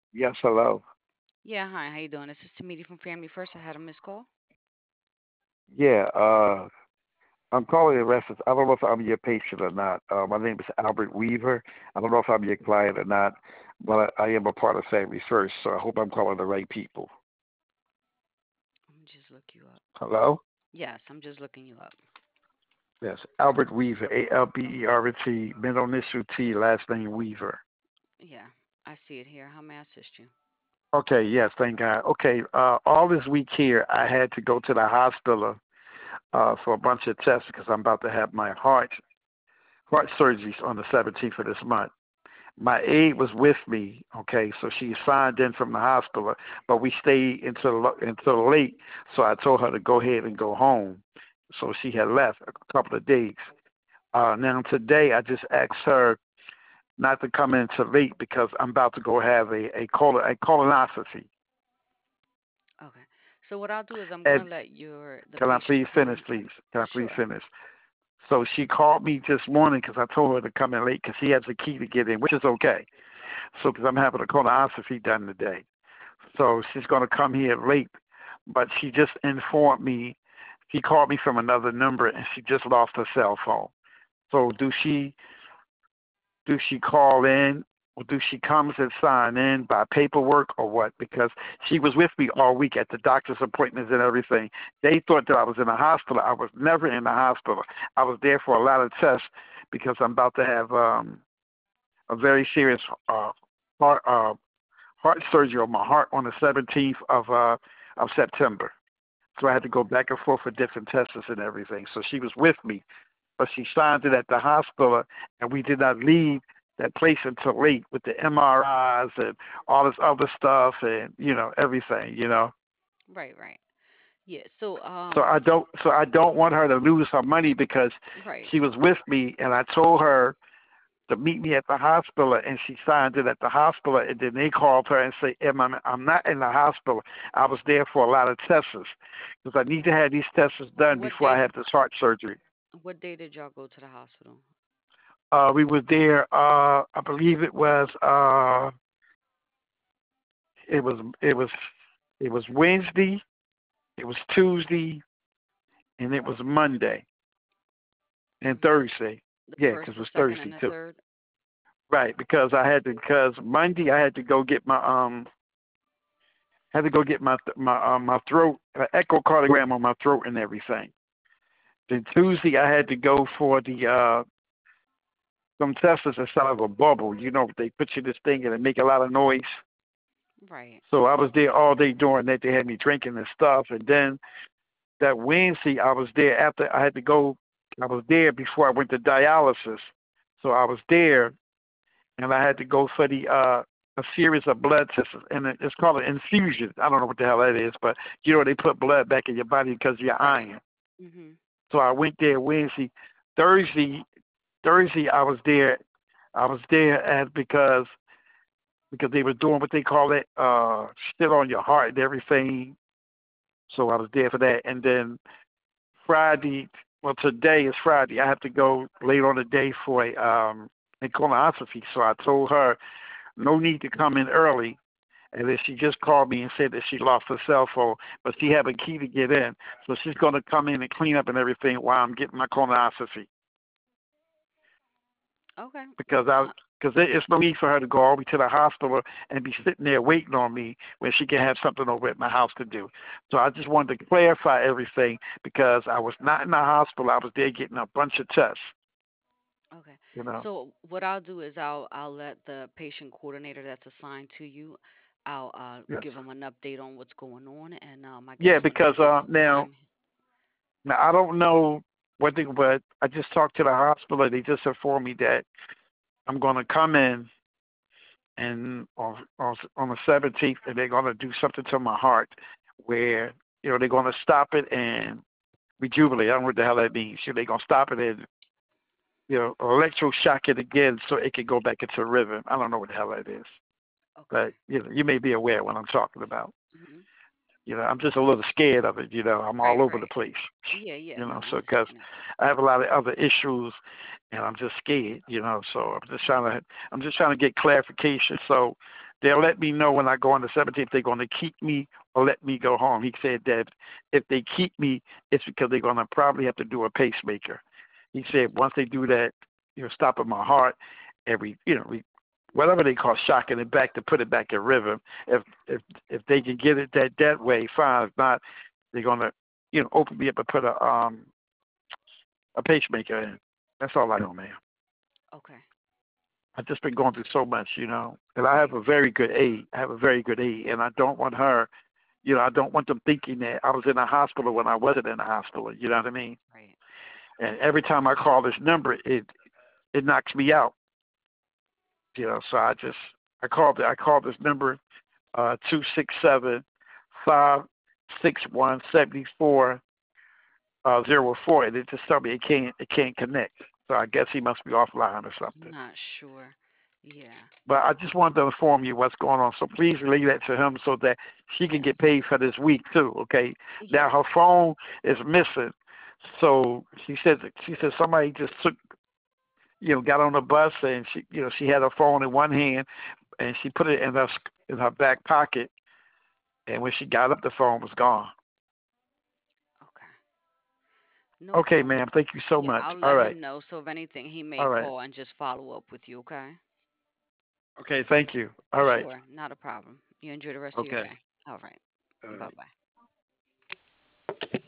Yes, hello. Yeah, hi, how you doing? This is Tamiti from Family First. I had a missed call. Yeah, I'm calling in reference. I don't know if I'm your patient or not. My name is Albert Weaver. I don't know if I'm your client or not, but I am a part of Family First, so I hope I'm calling the right people. Let me just look you up. Hello? Yes, I'm just looking you up. Yes, Albert Weaver, Alberti, middle initial T, last name Weaver. Yeah, I see it here. How may I assist you? Okay, yes, thank God. Okay, all this week here, I had to go to the hospital for a bunch of tests because I'm about to have my heart surgeries on the 17th of this month. My aide was with me, okay, so she signed in from the hospital, but we stayed until late, so I told her to go ahead and go home. So she had left a couple of days. Now today, I just asked her not to come in too late because I'm about to go have a colonoscopy. Okay. So what I'll do is I'm And gonna let the can I patient please finish, come. please? Can I please Sure. finish? So she called me this morning because I told her to come in late because she has a key to get in, which is okay. So because I'm having a colonoscopy done today. So she's going to come here late, but she just informed me. She called me from another number and she just lost her cell phone. So do she call in or do she comes and sign in by paperwork or what? Because she was with me all week at the doctor's appointments and everything. They thought that I was in the hospital. I was never in the hospital. I was there for a lot of tests because I'm about to have a very serious uh, heart heart surgery on my heart on the 17th of September. So I had to go back and forth for different tests and everything. So she was with me, but she signed it at the hospital, and we did not leave that place until late with the MRIs and all this other stuff, and everything. Right, right. Yeah. So So I don't want her to lose her money because right. she was with me, and I told her to meet me at the hospital, and she signed it at the hospital, and then they called her and say, I'm not in the hospital. I was there for a lot of tests because I need to have these tests done What before I day? have this heart surgery. What day did y'all go to the hospital? We were there. I believe it was it was it was Wednesday, it was Tuesday, and it was Monday and Hmm. Thursday. The Yeah, because first, it the was second, and Thursday the too. third. Right, because Monday I had to go get my throat echocardiogram on my throat and everything. Then Tuesday I had to go for the some tests that sound like a bubble. They put you this thing and it make a lot of noise. Right. So I was there all day doing that. They had me drinking and stuff, and then that Wednesday I was there after I had to go. I was there before I went to dialysis, so I was there, and I had to go for the a series of blood tests, and it's called an infusion. I don't know what the hell that is, but they put blood back in your body because of your Right. iron. Hmm. So I went there Wednesday, Thursday. Thursday I was there. I was there as because they were doing what they call it, still on your heart and everything. So I was there for that, and then Friday. Well, today is Friday. I have to go later on the day for a colonoscopy. So I told her no need to come in early. And then she just called me and said that she lost her cell phone, but she had a key to get in. So she's going to come in and clean up and everything while I'm getting my colonoscopy Okay. because Uh, it's no need for her to go all the way to the hospital and be sitting there waiting on me when she can have something over at my house to do. So I just wanted to clarify everything because I was not in the hospital. I was there getting a bunch of tests. okay. You know. So what I'll do is I'll let the patient coordinator that's assigned to you. I'll Yes. give them an update on what's going on, and I Yeah, guess when he because gets time. now I don't know but I just talked to the hospital. They just informed me that I'm going to come in and on the 17th, and they're going to do something to my heart, where they're going to stop it and rejuvenate. I don't know what the hell that means. They're going to stop it and electroshock it again so it can go back into rhythm. I don't know what the hell that is, Okay. but you may be aware what I'm talking about. Hmm. I'm just a little scared of it. I'm Right, all over the right. place. Yeah, yeah. No, I So because understand that. I have a lot of other issues, and I'm just scared. So I'm just trying to get clarification. So they'll let me know when I go on the 17th if they're going to keep me or let me go home. He said that if they keep me, it's because they're going to probably have to do a pacemaker. He said once they do that, stopping my heart, every whatever they call shocking it back to put it back in rhythm. If they can get it that way, fine. If not, they're gonna open me up and put a pacemaker in. That's all I know, man. Okay. I've just been going through so much, and I have Right, a very good aide. I have a very good aide, and I don't want her. I don't want them thinking that I was in a hospital when I wasn't in a hospital. You know what I mean? right. And every time I call this number, it knocks me out. So I called this number 267-561-7404, and it just told me it can't connect. So I guess he must be offline or something. Not sure. Yeah. But I just wanted to inform you what's going on. So please relay that to him so that she can get Yes. paid for this week too. Okay. Now Yes. her phone is missing, so she said somebody just got on the bus and she had her phone in one hand and she put it in her back pocket, and when she got up the phone was gone. Okay. No Okay, problem. ma'am. Thank you so Yeah, much. I'll All let right. him know. So if anything, he may All right. call and just follow up with you, okay? Okay. Thank you. All right. Sure, not a problem. You enjoy the rest of your Okay. day. All right. All Bye right. bye.